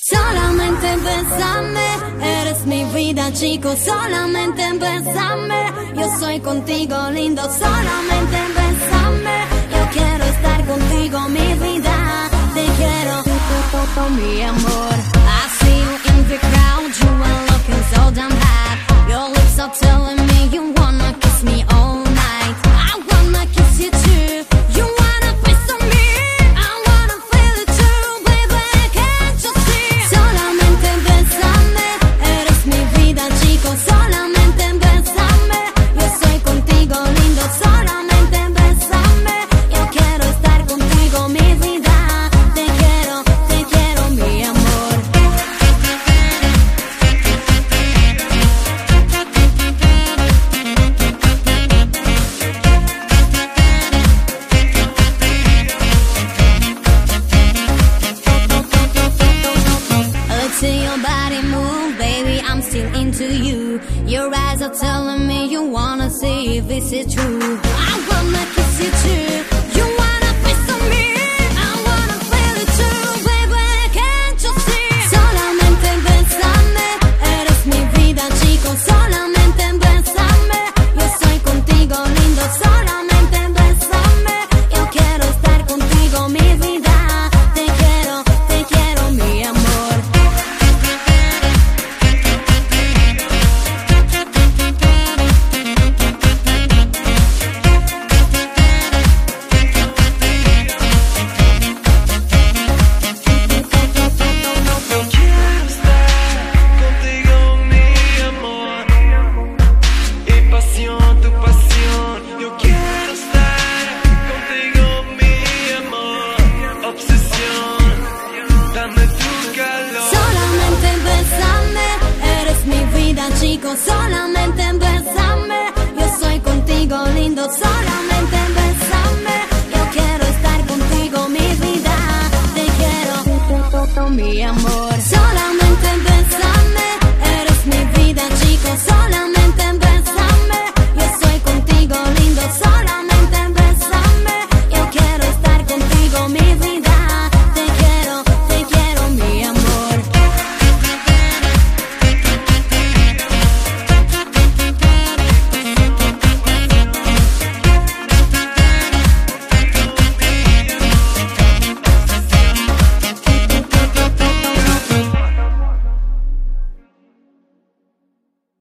Solamente bésame, eres mi vida, chico. Solamente bésame, yo soy contigo, lindo. Solamente bésame, yo quiero estar contigo, mi vida. Te quiero, mi amor. I see you in the crowd, you are looking so damn hot. Your lips are telling me you wanna kiss me all night. I wanna kiss you too. You wanna piece of me, I wanna feel it too, baby. Can't you see? Solamente bésame, eres mi vida, chico. Solamente bésame, yo soy contigo, lindo. Solamente bésame, yo quiero estar contigo, mi vida. Te quiero, mi amor. Let's see your body move, baby, I'm still into you. Your eyes are telling me you wanna see if this is true. I wanna kiss you too.